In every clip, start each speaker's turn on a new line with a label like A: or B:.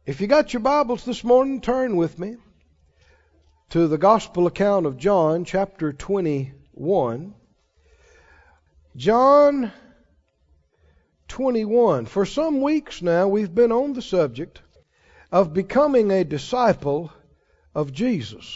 A: If you got your Bibles this morning, turn with me to the Gospel account of John, chapter 21. John 21. For some weeks now, we've been on the subject of becoming a disciple of Jesus.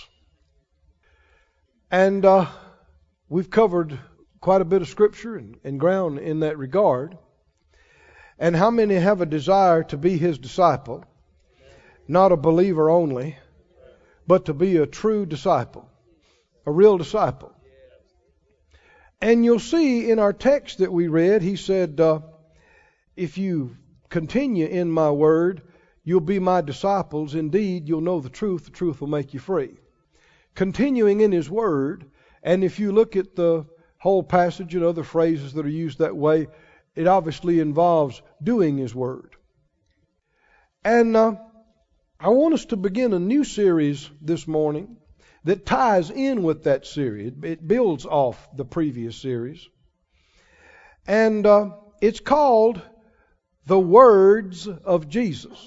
A: And we've covered quite a bit of Scripture and ground in that regard. And how many have a desire to be His disciple? Not a believer only, but to be a true disciple, a real disciple. And you'll see in our text that we read, He said, if you continue in my word, you'll be my disciples. Indeed, you'll know the truth will make you free. Continuing in His word, and if you look at the whole passage and other phrases that are used that way, it obviously involves doing His word. And I want us to begin a new series this morning that ties in with that series. It builds off the previous series. And it's called The Words of Jesus.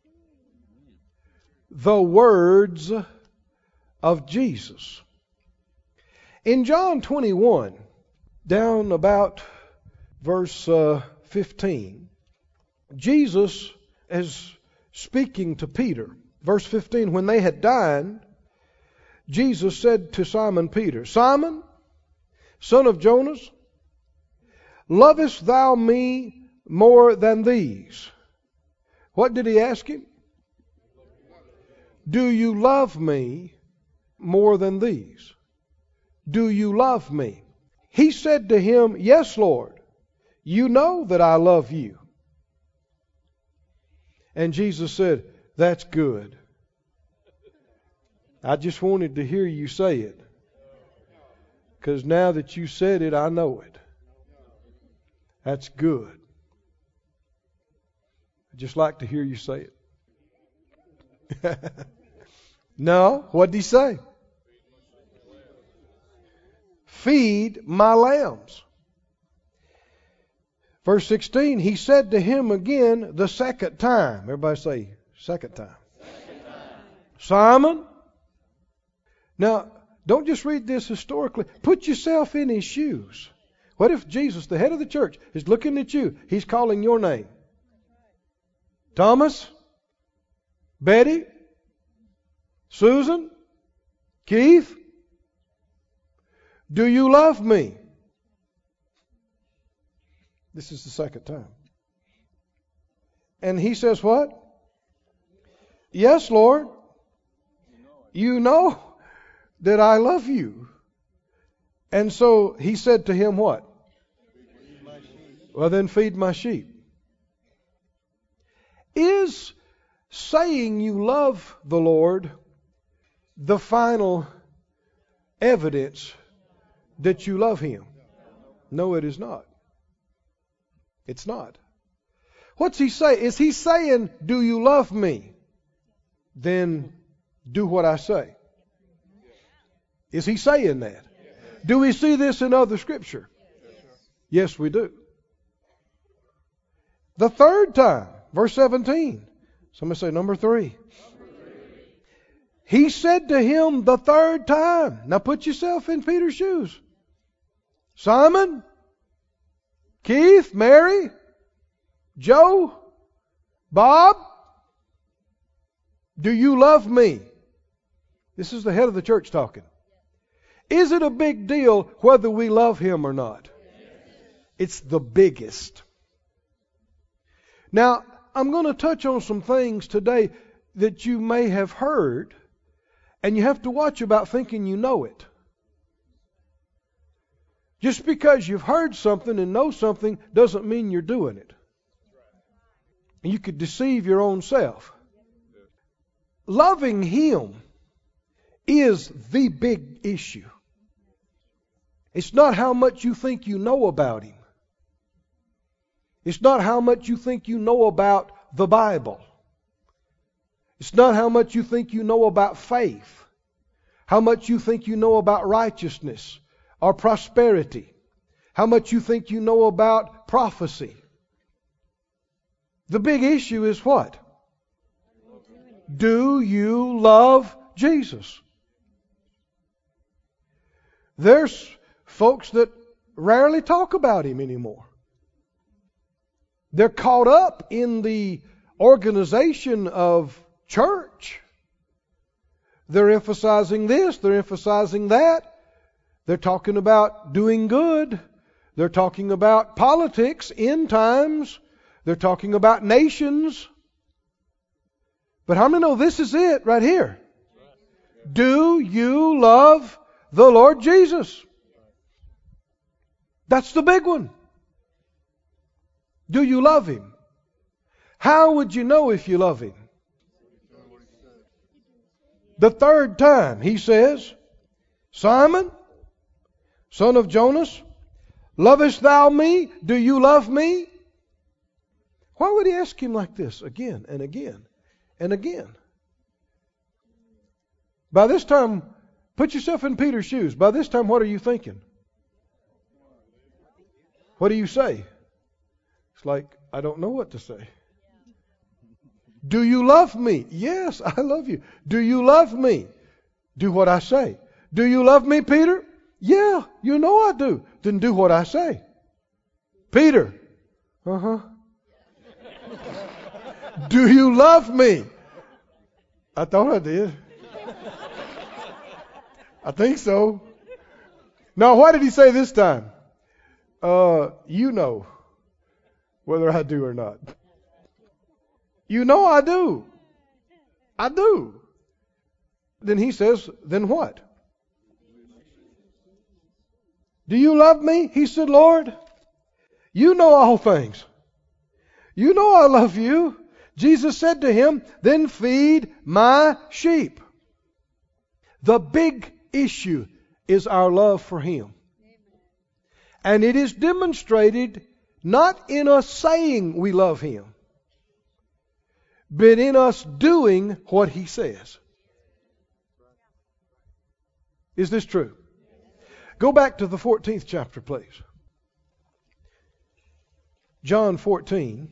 A: The Words of Jesus. In John 21, down about verse 15, Jesus is speaking to Peter. Verse 15, when they had dined, Jesus said to Simon Peter, Simon, son of Jonas, lovest thou me more than these? What did He ask him? Do you love me more than these? Do you love me? He said to him, yes, Lord, you know that I love you. And Jesus said, that's good. I just wanted to hear you say it. Because now that you said it, I know it. That's good. I'd just like to hear you say it. No, what did He say? Feed my lambs. Verse 16, He said to him again the second time. Everybody say, second time. Second time. Simon. Now, don't just read this historically. Put yourself in His shoes. What if Jesus, the head of the church, is looking at you? He's calling your name. Thomas? Betty? Susan? Keith? Do you love me? This is the second time. And he says what? Yes, Lord. You know that I love you. And so He said to him what? Well, then feed my sheep. Is saying you love the Lord the final evidence that you love Him? No, it is not. It's not. What's He say? Is He saying, do you love me? Then do what I say. Is He saying that? Do we see this in other Scripture? Yes, we do. The third time, verse 17. Somebody say number 3. He said to him the third time. Now put yourself in Peter's shoes. Simon? Keith? Mary? Joe? Bob? Do you love me? This is the head of the church talking. Is it a big deal whether we love Him or not? It's the biggest. Now, I'm going to touch on some things today that you may have heard, and you have to watch about thinking you know it. Just because you've heard something and know something doesn't mean you're doing it. And you could deceive your own self. Loving Him is the big issue. It's not how much you think you know about Him. It's not how much you think you know about the Bible. It's not how much you think you know about faith. How much you think you know about righteousness or prosperity. How much you think you know about prophecy. The big issue is what? Do you love Jesus? There's folks that rarely talk about Him anymore. They're caught up in the organization of church. They're emphasizing this, they're emphasizing that. They're talking about doing good. They're talking about politics, end times. They're talking about nations. But how many know this is it right here? Do you love the Lord Jesus? That's the big one. Do you love Him? How would you know if you love Him? The third time He says, Simon, son of Jonas, lovest thou me? Do you love me? Why would He ask him like this again and again and again? By this time, put yourself in Peter's shoes. By this time, what are you thinking? What do you say? It's like, I don't know what to say. Do you love me? Yes, I love you. Do you love me? Do what I say. Do you love me, Peter? Yeah, you know I do. Then do what I say. Peter. Do you love me? I thought I did. I think so. Now, why did He say this time? You know whether I do or not. You know I do. I do. Then He says, then what? Do you love me? He said, Lord, you know all things. You know I love you. Jesus said to him, then feed my sheep. The big issue is our love for Him. And it is demonstrated not in us saying we love Him, but in us doing what He says. Is this true? Go back to the 14th chapter, please. John 14.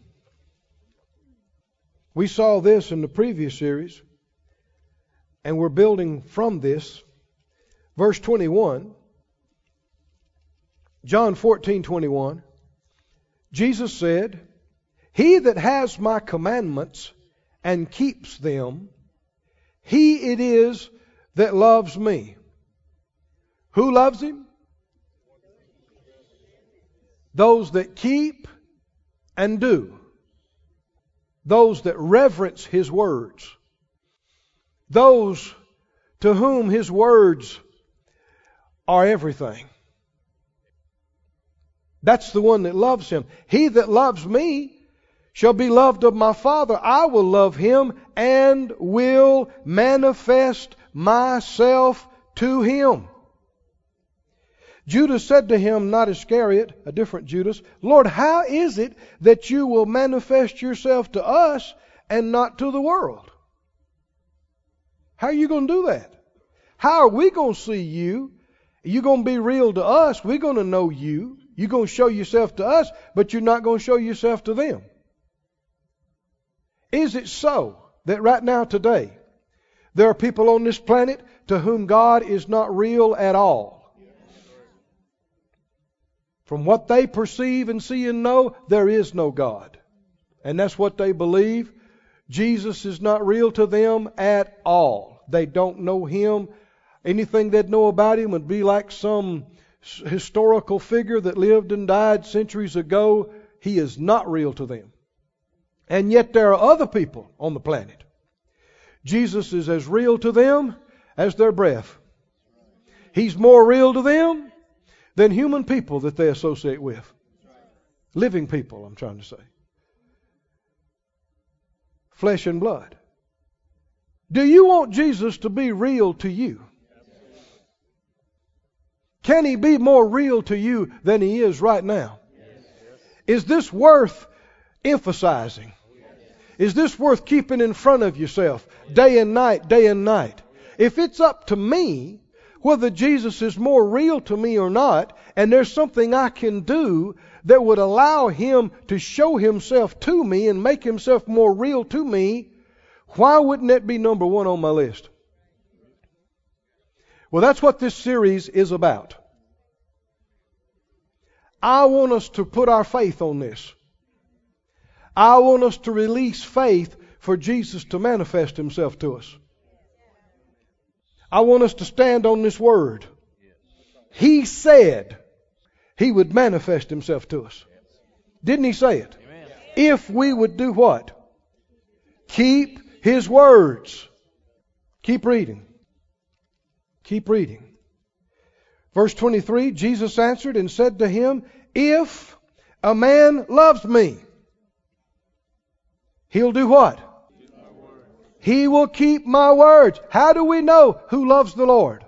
A: We saw this in the previous series, and we're building from this. Verse 21. John 14:21. Jesus said, He that has my commandments and keeps them, he it is that loves me. Who loves Him? Those that keep and do. Those that reverence His words. Those to whom His words are everything. That's the one that loves Him. He that loves me shall be loved of my Father. I will love him and will manifest myself to him. Judas said to him, not Iscariot, a different Judas, Lord, how is it that you will manifest yourself to us and not to the world? How are you going to do that? How are we going to see you? You're going to be real to us. We're going to know you. You're going to show yourself to us, but you're not going to show yourself to them. Is it so that right now today, there are people on this planet to whom God is not real at all? From what they perceive and see and know, there is no God. And that's what they believe. Jesus is not real to them at all. They don't know Him. Anything they'd know about Him would be like some historical figure that lived and died centuries ago. He is not real to them. And yet there are other people on the planet. Jesus is as real to them as their breath. He's more real to them than human people that they associate with. Living people, I'm trying to say. Flesh and blood. Do you want Jesus to be real to you? Can He be more real to you than He is right now? Is this worth emphasizing? Is this worth keeping in front of yourself day and night, day and night? If it's up to me, whether Jesus is more real to me or not, and there's something I can do that would allow Him to show Himself to me and make Himself more real to me, Why wouldn't that be number one on my list? Well, that's what this series is about. I want us to put our faith on this. I want us to release faith for Jesus to manifest Himself to us. I want us to stand on this word. He said He would manifest Himself to us. Didn't He say it? Amen. If we would do what? Keep His words. Keep reading. Keep reading. Verse 23, Jesus answered and said to him, if a man loves me, he'll do what? He will keep my words. How do we know who loves the Lord?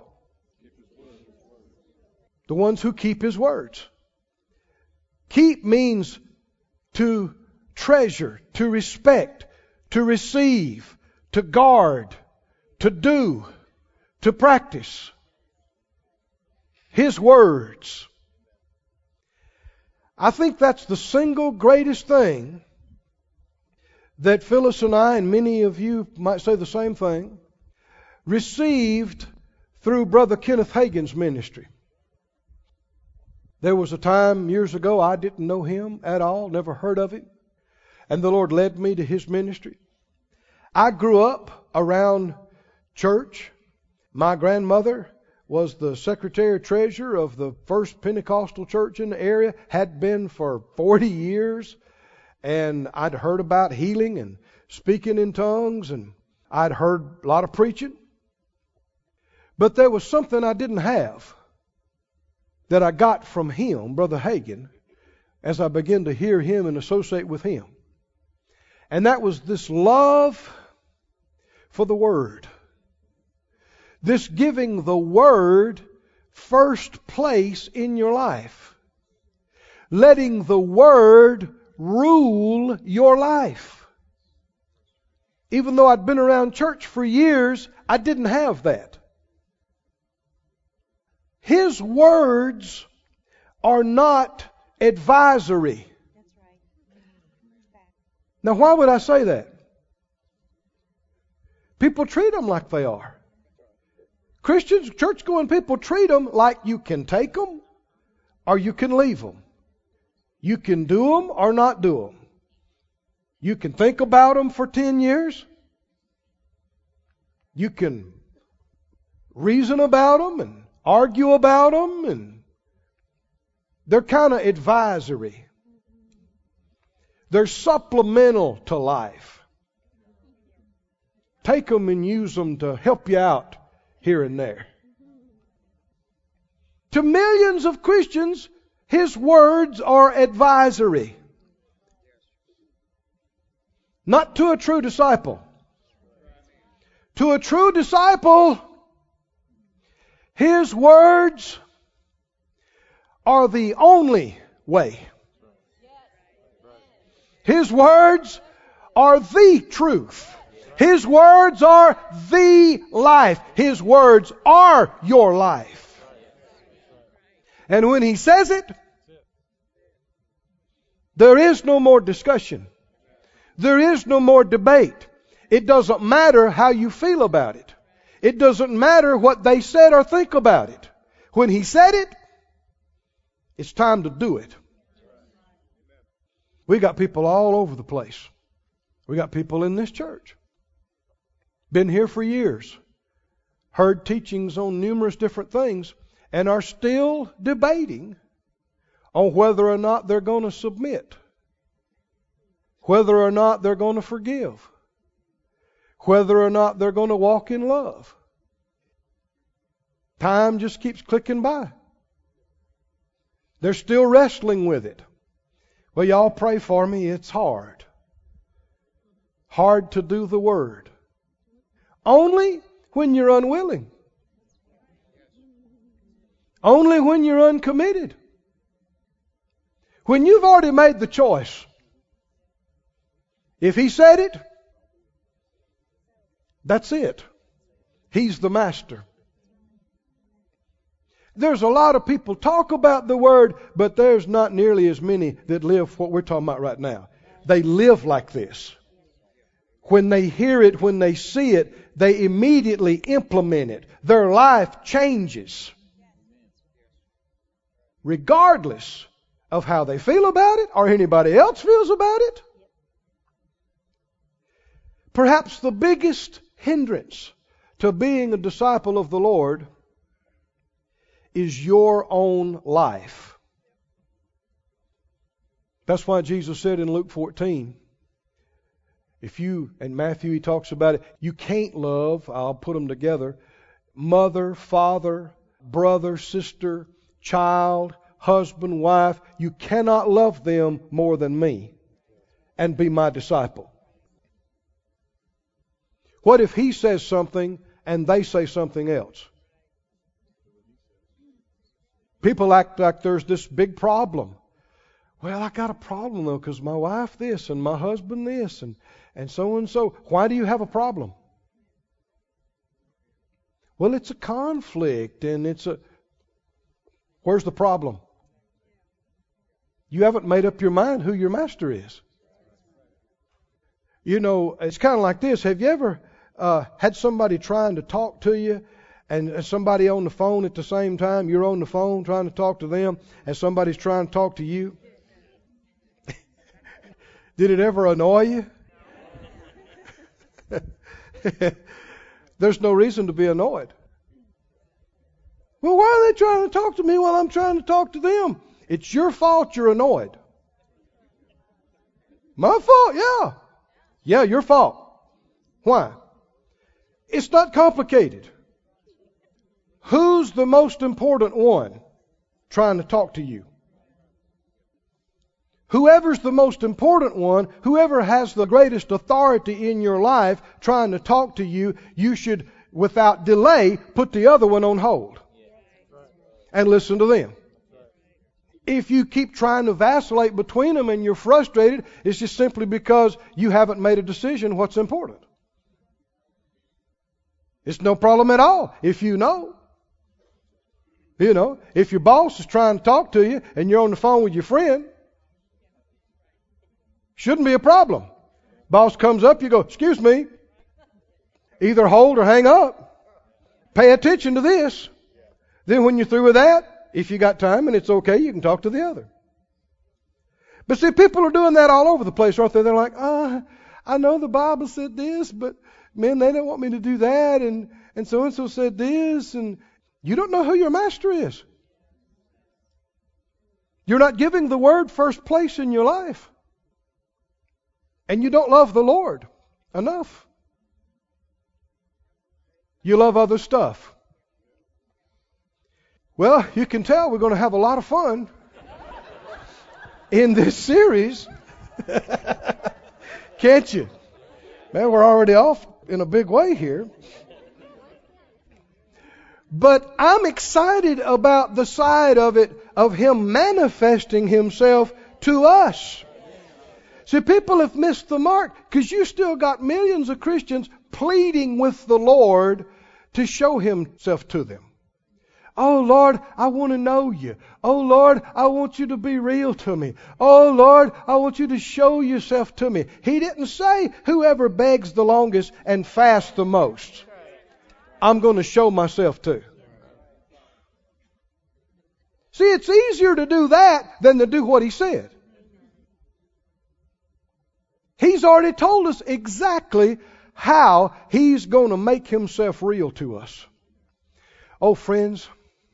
A: The ones who keep His words. Keep means to treasure, to respect, to receive, to guard, to do, to practice. His words. I think that's the single greatest thing that Phyllis and I, and many of you might say the same thing, received through Brother Kenneth Hagin's ministry. There was a time years ago I didn't know him at all, never heard of him, and the Lord led me to his ministry. I grew up around church. My grandmother was the secretary-treasurer of the First Pentecostal Church in the area, had been for 40 years, and I'd heard about healing and speaking in tongues, and I'd heard a lot of preaching. But there was something I didn't have that I got from him, Brother Hagin, as I began to hear him and associate with him. And that was this love for the Word. This giving the Word first place in your life. Letting the Word rule your life. Even though I'd been around church for years, I didn't have that. His words are not advisory. Now, why would I say that? People treat them like they are. Christians, church-going people treat them like you can take them or you can leave them. You can do them or not do them. You can think about them for 10 years. You can reason about them and argue about them, and they're kind of advisory. They're supplemental to life. Take them and use them to help you out here and there. To millions of Christians, His words are advisory. Not to a true disciple. To a true disciple, His words are the only way. His words are the truth. His words are the life. His words are your life. And when He says it, there is no more discussion. There is no more debate. It doesn't matter how you feel about it. It doesn't matter what they said or think about it. When He said it, it's time to do it. We got people all over the place. We got people in this church. Been here for years. Heard teachings on numerous different things and are still debating on whether or not they're going to submit. Whether or not they're going to forgive. Whether or not they're going to walk in love. Time just keeps clicking by. They're still wrestling with it. Well, y'all pray for me. It's hard. Hard to do the Word. Only when you're unwilling. Only when you're uncommitted. When you've already made the choice. If He said it, that's it. He's the master. There's a lot of people talk about the Word, but there's not nearly as many that live what we're talking about right now. They live like this. When they hear it, when they see it, they immediately implement it. Their life changes. Regardless of how they feel about it or anybody else feels about it. Perhaps the biggest hindrance to being a disciple of the Lord is your own life. That's why Jesus said in Luke 14, and Matthew, he talks about it, you can't love, I'll put them together, mother, father, brother, sister, child, husband, wife. You cannot love them more than me and be my disciple. What if he says something and they say something else? People act like there's this big problem. Well, I got a problem though, because my wife this and my husband this and so and so. Why do you have a problem? Well, it's a conflict and where's the problem? You haven't made up your mind who your master is. You know, it's kind of like this. Have you ever had somebody trying to talk to you and somebody on the phone at the same time? You're on the phone trying to talk to them and somebody's trying to talk to you. Did it ever annoy you? There's no reason to be annoyed. Well, why are they trying to talk to me while I'm trying to talk to them? It's your fault you're annoyed. My fault? Yeah. Yeah, your fault. Why? It's not complicated. Who's the most important one trying to talk to you? Whoever's the most important one, whoever has the greatest authority in your life trying to talk to you, you should, without delay, put the other one on hold and listen to them. If you keep trying to vacillate between them and you're frustrated, it's just simply because you haven't made a decision what's important. It's no problem at all if you know. You know, if your boss is trying to talk to you and you're on the phone with your friend, shouldn't be a problem. Boss comes up, you go, excuse me. Either hold or hang up. Pay attention to this. Then when you're through with that, if you got time and it's okay, you can talk to the other. But see, people are doing that all over the place, aren't they? They're like, I know the Bible said this, but man, they don't want me to do that. And so said this. And you don't know who your master is. You're not giving the Word first place in your life. And you don't love the Lord enough. You love other stuff. Well, you can tell we're going to have a lot of fun in this series. Can't you? Man, we're already off in a big way here. But I'm excited about the side of it, of Him manifesting Himself to us. See, people have missed the mark because you still got millions of Christians pleading with the Lord to show Himself to them. Oh, Lord, I want to know you. Oh, Lord, I want you to be real to me. Oh, Lord, I want you to show yourself to me. He didn't say whoever begs the longest and fasts the most, I'm going to show myself to. See, it's easier to do that than to do what He said. He's already told us exactly how He's going to make Himself real to us. Oh, friends,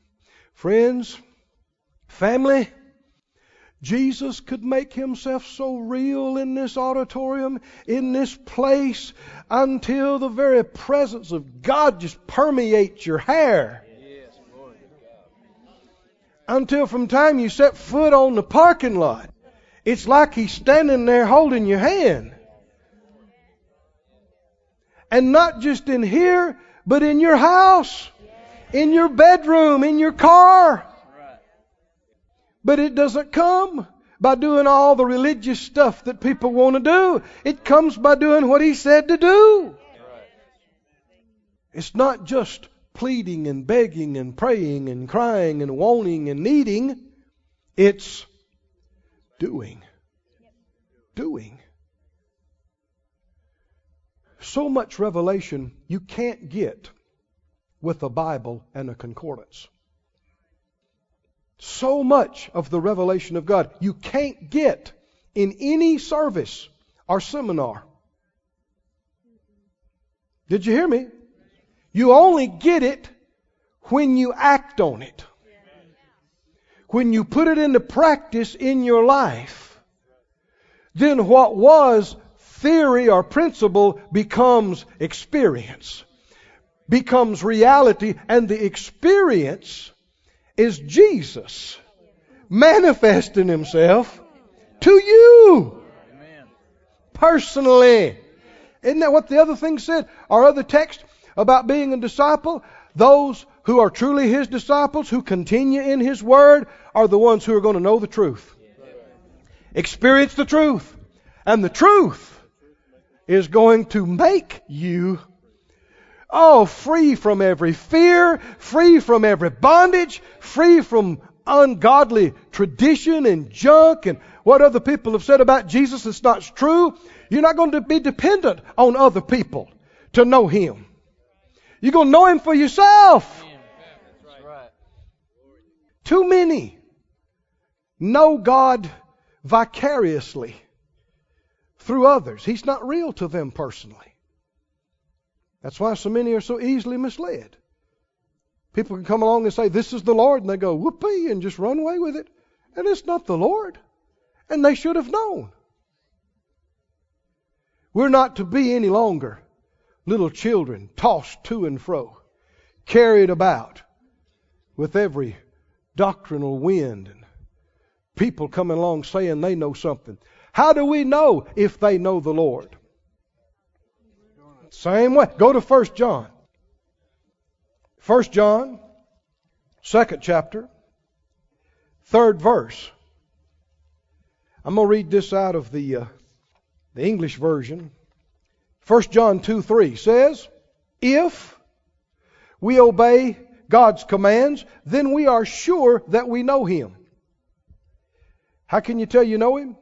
A: family, Jesus could make Himself so real in this auditorium, in this place, until the very presence of God just permeates your hair. Until from the time you set foot on the parking lot, it's like He's standing there holding your hand. And not just in here, but in your house, in your bedroom, in your car. But it doesn't come by doing all the religious stuff that people want to do. It comes by doing what He said to do. It's not just pleading and begging and praying and crying and wanting and needing. It's doing. So much revelation you can't get with a Bible and a concordance. So much of the revelation of God you can't get in any service or seminar. Did you hear me? You only get it when you act on it. When you put it into practice in your life, then what was theory or principle becomes experience, becomes reality, and the experience is Jesus manifesting Himself to you personally. Isn't that what the other thing said? Our other text about being a disciple, those who are truly His disciples, who continue in His Word, are the ones who are going to know the truth. Experience the truth. And the truth is going to make you free from every fear, free from every bondage, free from ungodly tradition and junk and what other people have said about Jesus that's not true. You're not going to be dependent on other people to know Him. You're going to know Him for yourself. Too many know God vicariously through others. He's not real to them personally. That's why so many are so easily misled. People can come along and say, this is the Lord, and they go, whoopee, and just run away with it. And it's not the Lord. And they should have known. We're not to be any longer little children tossed to and fro, carried about with every doctrinal wind and people coming along saying they know something. How do we know if they know the Lord? Same way. Go to 1 John. 1 John, 2nd chapter, 3rd verse. I'm going to read this out of the English version. 1 John 2:3 says, if we obey God's commands, then we are sure that we know Him. How can you tell you know Him?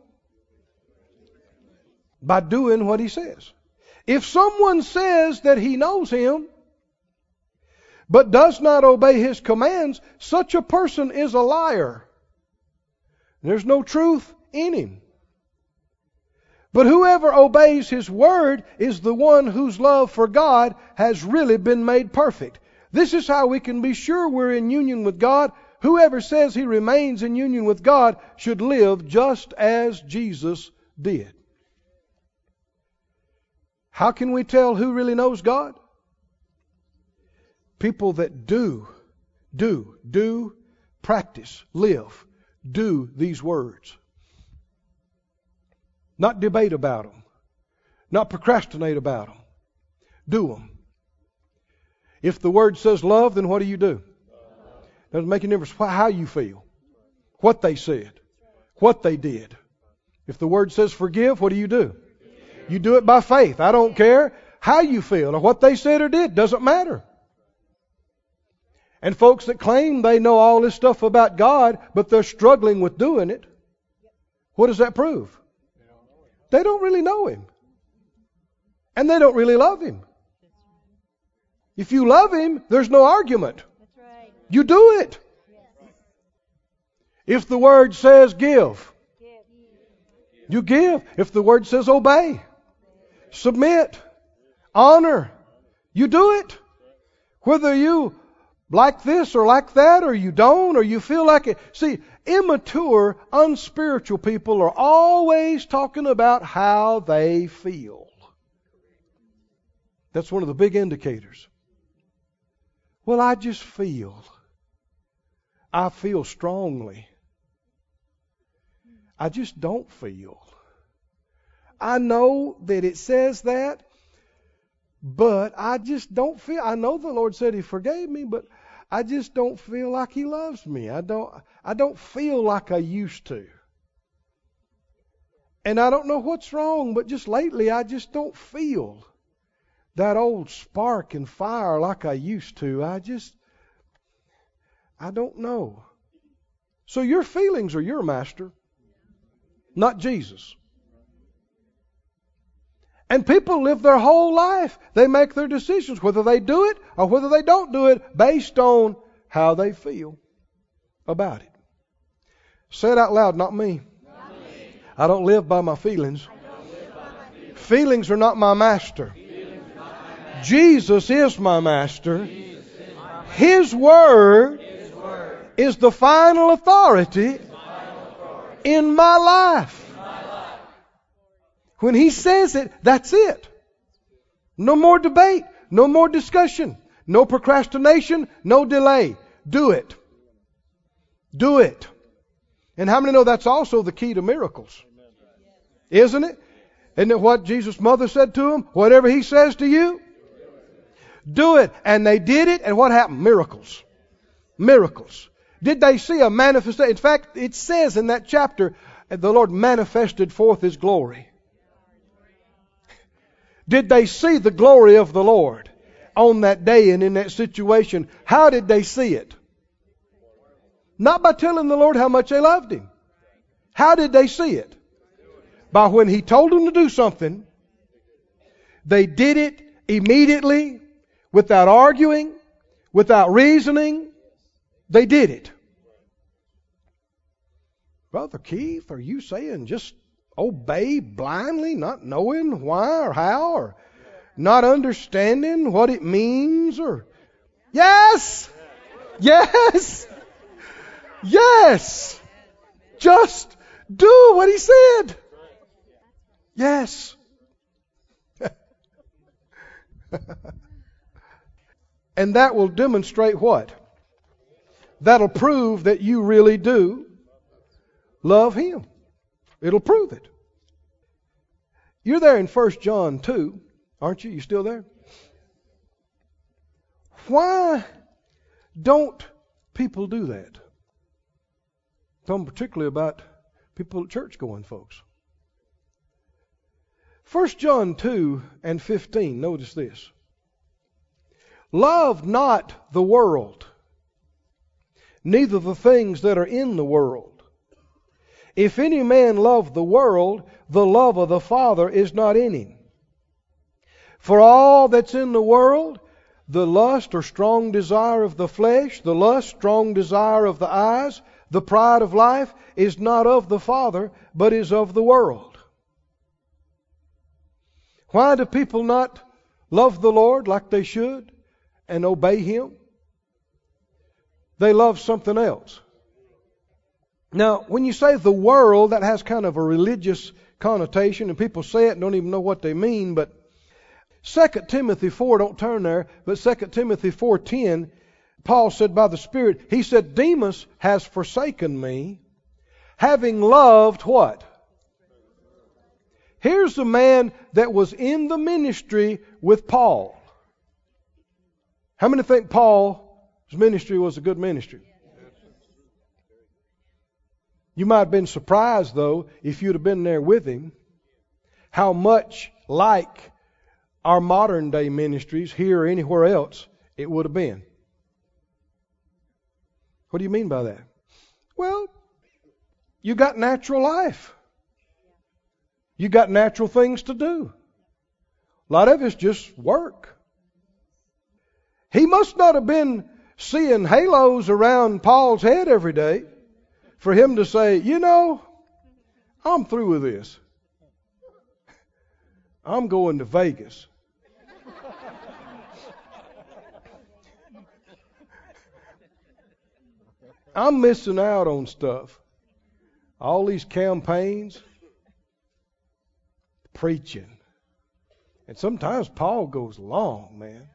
A: By doing what He says. If someone says that he knows Him, but does not obey His commands, such a person is a liar. There's no truth in him. But whoever obeys His word is the one whose love for God has really been made perfect. This is how we can be sure we're in union with God. Whoever says he remains in union with God should live just as Jesus did. How can we tell who really knows God? People that do, practice, live, do these words. Not debate about them. Not procrastinate about them. Do them. If the Word says love, then what do? Doesn't make any difference how you feel, what they said, what they did. If the Word says forgive, what do? You do it by faith. I don't care how you feel or what they said or did. Doesn't matter. And folks that claim they know all this stuff about God, but they're struggling with doing it, what does that prove? They don't really know Him. And they don't really love Him. If you love Him, there's no argument. You do it. If the Word says give, you give. If the Word says obey, submit, honor, you do it. Whether you like this or like that, or you don't, or you feel like it. See, immature, unspiritual people are always talking about how they feel. That's one of the big indicators. Well, I just feel. I feel strongly. I just don't feel. I know that it says that, but I just don't feel. I know the Lord said He forgave me, but I just don't feel like He loves me. I don't feel like I used to. And I don't know what's wrong, but just lately I just don't feel that old spark and fire like I used to. I don't know. So your feelings are your master, not Jesus. And people live their whole life. They make their decisions, whether they do it or whether they don't do it, based on how they feel about it. Say it out loud, not me. I don't live by my feelings. Feelings are not my master. Jesus is my master. His word is the final authority in my life. When He says it, that's it. No more debate, no more discussion, no procrastination, no delay. Do it. Do it. And how many know that's also the key to miracles? Isn't it? Isn't it what Jesus' mother said to him? Whatever He says to you, do it. And they did it, and what happened? Miracles. Miracles. Did they see a manifestation? In fact, it says in that chapter, the Lord manifested forth His glory. Did they see the glory of the Lord on that day and in that situation? How did they see it? Not by telling the Lord how much they loved Him. How did they see it? By when He told them to do something, they did it immediately, without arguing, without reasoning. They did it. Brother Keith, are you saying just obey blindly, not knowing why or how, or not understanding what it means? Or yes, yes, yes. Just do what He said. Yes. And that will demonstrate what? That'll prove that you really do love Him. It'll prove it. You're there in 1 John 2, aren't you? You still there? Why don't people do that? I'm talking particularly about people, church-going folks. 1 John 2 and 15, notice this. Love not the world, neither the things that are in the world. If any man love the world, the love of the Father is not in him. For all that's in the world, the lust or strong desire of the flesh, the lust, strong desire of the eyes, the pride of life, is not of the Father, but is of the world. Why do people not love the Lord like they should and obey Him? They love something else. Now, when you say the world, that has kind of a religious connotation, and people say it and don't even know what they mean, but 2 Timothy 4, don't turn there, but 2 Timothy 4:10, Paul said by the Spirit, he said, Demas has forsaken me, having loved what? Here's the man that was in the ministry with Paul. How many think Paul's ministry was a good ministry? You might have been surprised, though, if you'd have been there with him, how much like our modern day ministries here or anywhere else it would have been. What do you mean by that? Well, you got natural life. You got natural things to do. A lot of it's just work. He must not have been seeing halos around Paul's head every day for him to say, you know, I'm through with this. I'm going to Vegas. I'm missing out on stuff. All these campaigns, preaching. And sometimes Paul goes long, man.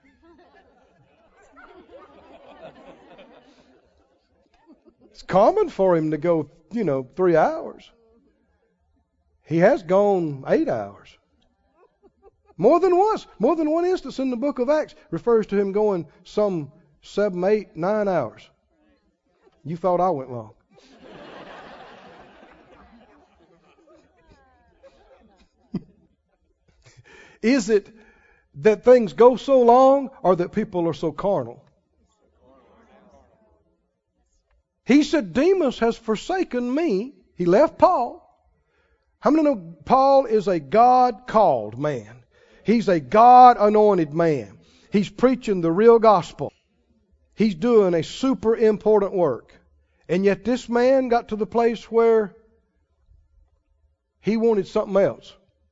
A: It's common for him to go, 3 hours. He has gone 8 hours. More than once. More than one instance in the book of Acts refers to him going some 7, 8, 9 hours. You thought I went long. Is it that things go so long or that people are so carnal? He said, Demas has forsaken me. He left Paul. How many know Paul is a God-called man? He's a God-anointed man. He's preaching the real gospel. He's doing a super important work. And yet this man got to the place where he wanted something else.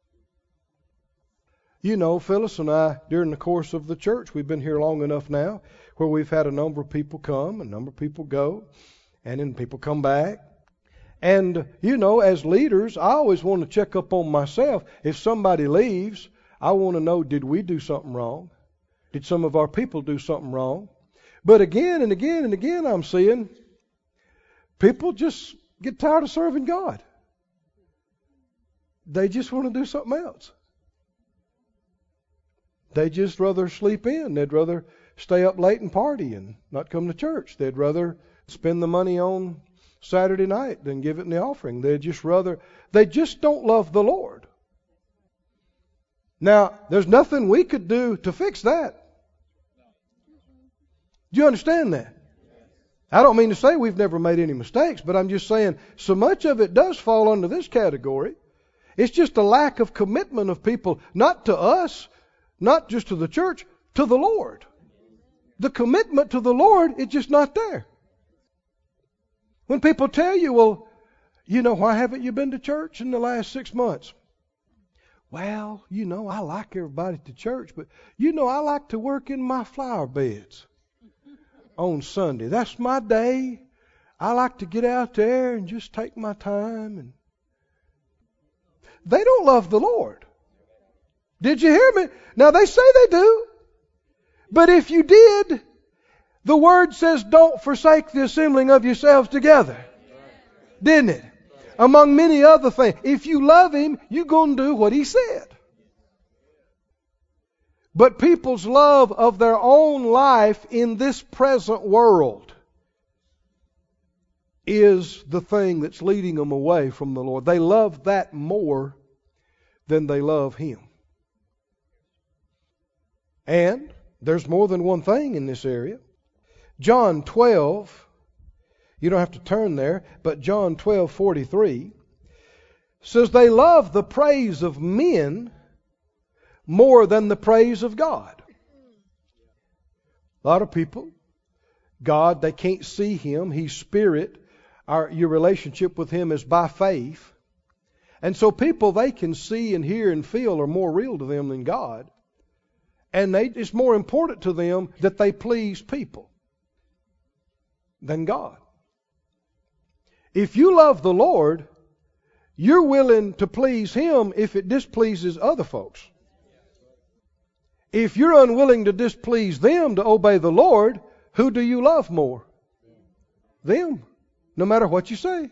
A: You know, Phyllis and I, during the course of the church, we've been here long enough now, where we've had a number of people come, a number of people go, and then people come back. And, you know, as leaders, I always want to check up on myself. If somebody leaves, I want to know, did we do something wrong? Did some of our people do something wrong? But again and again and again, I'm seeing people just get tired of serving God. They just want to do something else. They just rather sleep in. They'd rather stay up late and party and not come to church. They'd rather spend the money on Saturday night than give it in the offering. They just don't love the Lord. Now, there's nothing we could do to fix that. Do you understand that? I don't mean to say we've never made any mistakes, but I'm just saying so much of it does fall under this category. It's just a lack of commitment of people, not to us, not just to the church, to the Lord. The commitment to the Lord is just not there. When people tell you, well, you know, why haven't you been to church in the last 6 months? Well, you know, I like everybody at the church, but, you know, I like to work in my flower beds on Sunday. That's my day. I like to get out there and just take my time. And they don't love the Lord. Did you hear me? Now, they say they do. But if you did, the Word says, don't forsake the assembling of yourselves together. Didn't it? Among many other things. If you love Him, you're going to do what He said. But people's love of their own life in this present world is the thing that's leading them away from the Lord. They love that more than they love Him. And there's more than one thing in this area. John 12, you don't have to turn there, but John 12:43 says they love the praise of men more than the praise of God. A lot of people, God, they can't see Him. He's spirit. Your relationship with Him is by faith. And so people they can see and hear and feel are more real to them than God. And it's more important to them that they please people than God. If you love the Lord, you're willing to please Him if it displeases other folks. If you're unwilling to displease them to obey the Lord, who do you love more? Them, no matter what you say.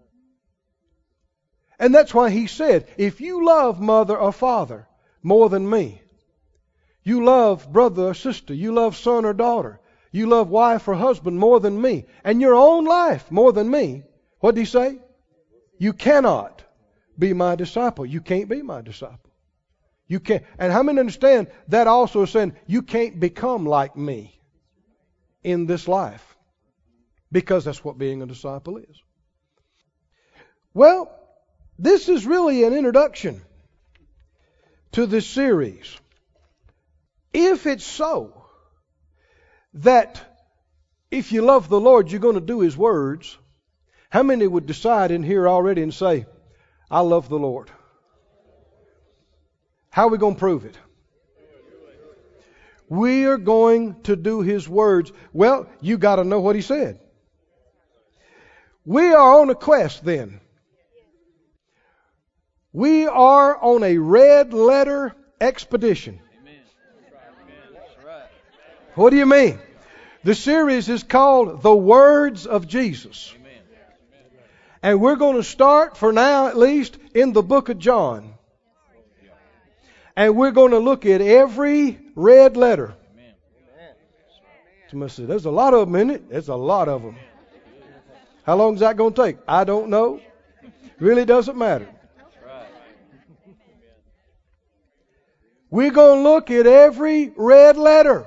A: And that's why He said, if you love mother or father more than me, you love brother or sister, you love son or daughter, you love wife or husband more than me, and your own life more than me, what did He say? You cannot be my disciple. You can't be my disciple. You can't. And how many understand that also is saying you can't become like me in this life? Because that's what being a disciple is. Well, this is really an introduction to this series. If it's so that if you love the Lord, you're going to do His words, how many would decide in here already and say, I love the Lord? How are we going to prove it? We are going to do His words. Well, you got to know what He said. We are on a quest then. We are on a red letter expedition. What do you mean? The series is called The Words of Jesus. And we're going to start, for now at least, in the book of John. And we're going to look at every red letter. Somebody said, there's a lot of them in it. There's a lot of them. How long is that going to take? I don't know. Really doesn't matter. We're going to look at every red letter.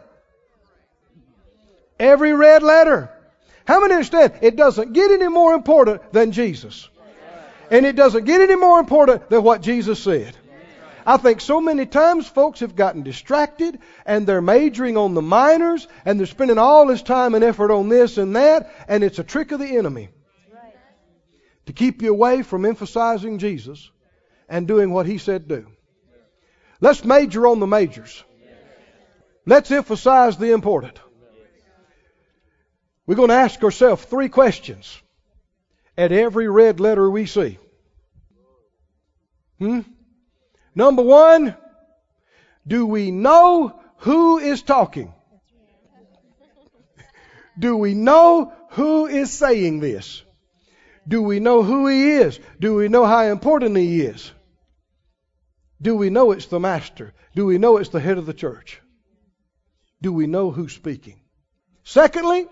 A: Every red letter. How many understand? It doesn't get any more important than Jesus. And it doesn't get any more important than what Jesus said. I think so many times folks have gotten distracted and they're majoring on the minors and they're spending all this time and effort on this and that, and it's a trick of the enemy to keep you away from emphasizing Jesus and doing what He said do. Let's major on the majors. Let's emphasize the important. We're going to ask ourselves 3 questions at every red letter we see. Number 1, do we know who is talking? Do we know who is saying this? Do we know who He is? Do we know how important He is? Do we know it's the Master? Do we know it's the head of the church? Do we know who's speaking? Secondly,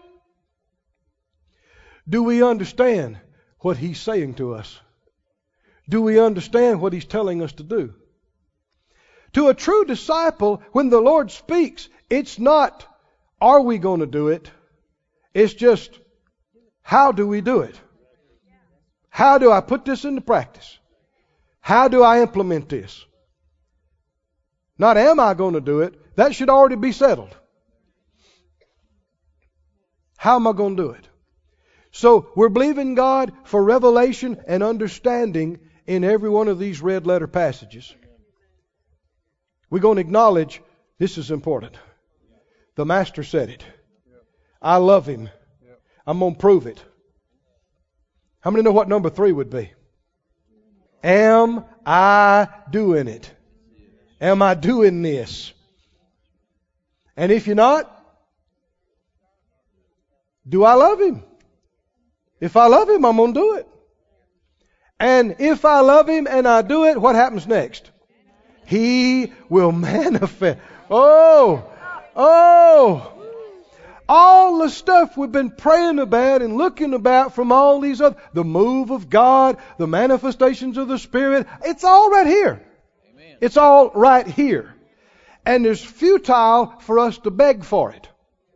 A: do we understand what He's saying to us? Do we understand what He's telling us to do? To a true disciple, when the Lord speaks, it's not, are we going to do it? It's just, how do we do it? How do I put this into practice? How do I implement this? Not am I going to do it? That should already be settled. How am I going to do it? So we're believing God for revelation and understanding in every one of these red letter passages. We're going to acknowledge this is important. The Master said it. I love Him. I'm going to prove it. How many know what number 3 would be? Am I doing it? Am I doing this? And if you're not, do I love Him? If I love Him, I'm going to do it. And if I love Him and I do it, what happens next? He will manifest. Oh! All the stuff we've been praying about and looking about from all these other, the move of God, the manifestations of the Spirit, it's all right here. Amen. It's all right here. And it's futile for us to beg for it.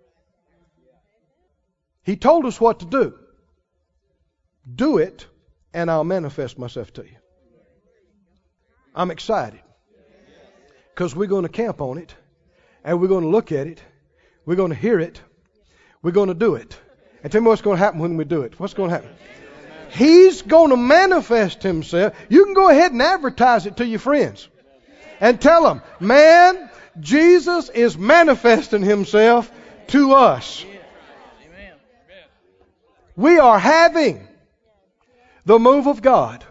A: He told us what to do. Do it, and I'll manifest myself to you. I'm excited. Because we're going to camp on it, and we're going to look at it, we're going to hear it, we're going to do it. And tell me what's going to happen when we do it. What's going to happen? He's going to manifest Himself. You can go ahead and advertise it to your friends. And tell them, man, Jesus is manifesting Himself to us. We are having the move of God.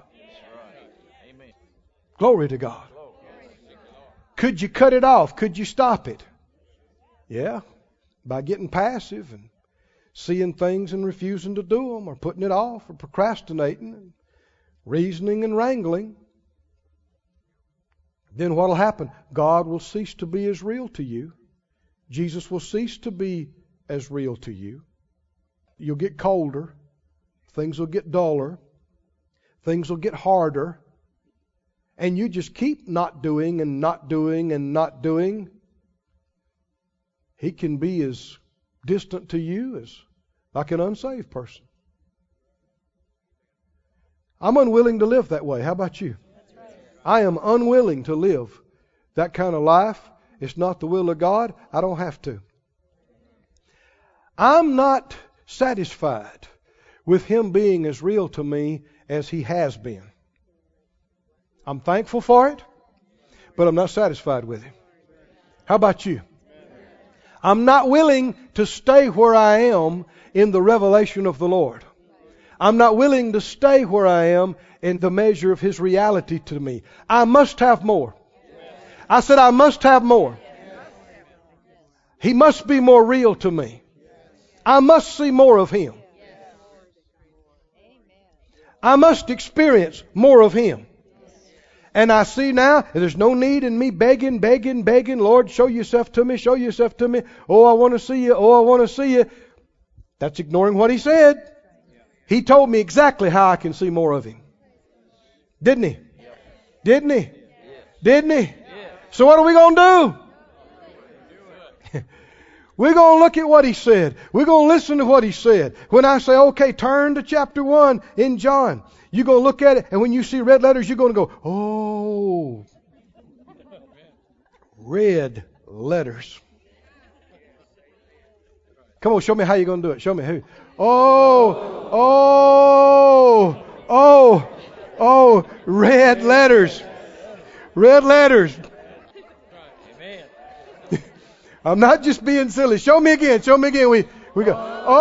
A: Glory to God. Could you cut it off? Could you stop it? Yeah, by getting passive and seeing things and refusing to do them, or putting it off, or procrastinating and reasoning and wrangling. Then what will happen? God will cease to be as real to you. Jesus will cease to be as real to you. You'll get colder. Things will get duller. Things will get harder. And you just keep not doing and not doing and not doing. He can be as distant to you as like an unsaved person. I'm unwilling to live that way. How about you? I am unwilling to live that kind of life. It's not the will of God. I don't have to. I'm not satisfied with Him being as real to me as He has been. I'm thankful for it, but I'm not satisfied with Him. How about you? I'm not willing to stay where I am in the revelation of the Lord. I'm not willing to stay where I am in the measure of His reality to me. I must have more. I said I must have more. He must be more real to me. I must see more of Him. I must experience more of Him. And I see now there's no need in me begging, Lord, show yourself to me, show yourself to me. Oh, I want to see you. Oh, I want to see you. That's ignoring what He said. He told me exactly how I can see more of Him. Didn't He? Didn't He? Didn't He? So what are we going to do? We're going to look at what He said. We're going to listen to what He said. When I say, okay, turn to chapter 1 in John, you're going to look at it, and when you see red letters, you're going to go, oh. Red letters. Come on, show me how you're going to do it. Show me who. Oh, red letters. Red letters. I'm not just being silly. Show me again. Show me again. We go.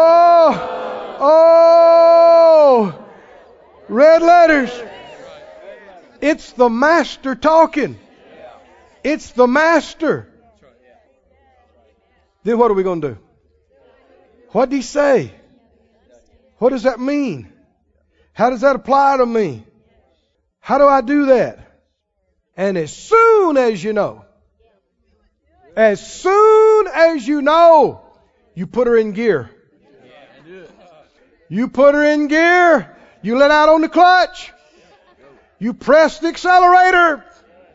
A: Red letters. It's the Master talking. It's the Master. Then what are we going to do? What did he say? What does that mean? How does that apply to me? How do I do that? And as soon as you know, you put her in gear. You put her in gear. You let out on the clutch. You press the accelerator.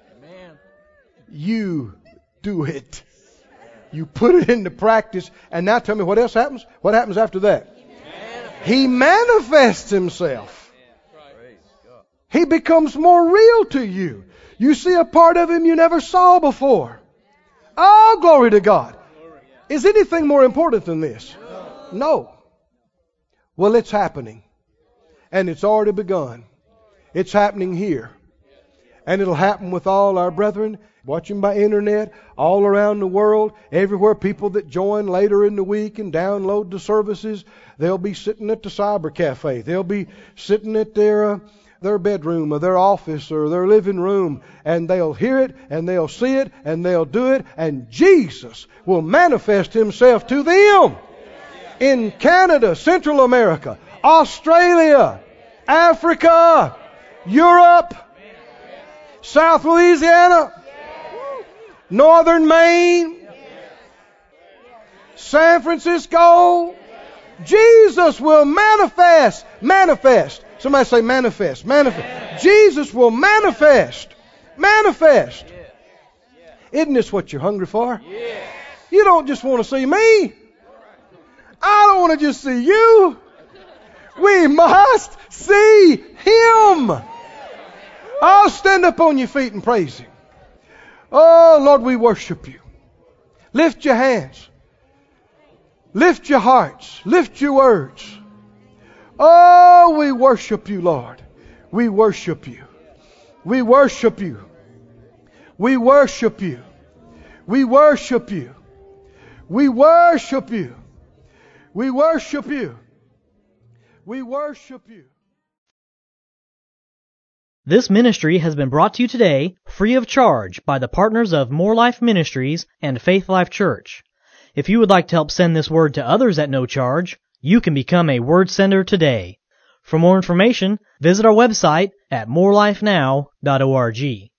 A: You do it. You put it into practice. And now tell me what else happens? What happens after that? He manifests himself. He becomes more real to you. You see a part of him you never saw before. Oh, glory to God. Is anything more important than this? No. Well, it's happening. And it's already begun. It's happening here. And it'll happen with all our brethren watching by internet all around the world. Everywhere, people that join later in the week and download the services, they'll be sitting at the cyber cafe. They'll be sitting at their bedroom or their office or their living room, and they'll hear it and they'll see it and they'll do it, and Jesus will manifest himself to them in Canada, Central America, Australia, Africa, Europe, South Louisiana, Northern Maine, San Francisco. Jesus will manifest. Somebody say manifest. Jesus will manifest. Isn't this what you're hungry for? You don't just want to see me. I don't want to just see you. We must see him. I'll stand up on your feet and praise him. Oh, Lord, we worship you. Lift your hands. Lift your hearts. Lift your words. Oh, we worship you, Lord. We worship you. We worship you. We worship you. We worship you. We worship you. We worship you. We worship you.
B: This ministry has been brought to you today free of charge by the partners of More Life Ministries and Faith Life Church. If you would like to help send this word to others at no charge, you can become a word sender today. For more information, visit our website at morelifenow.org.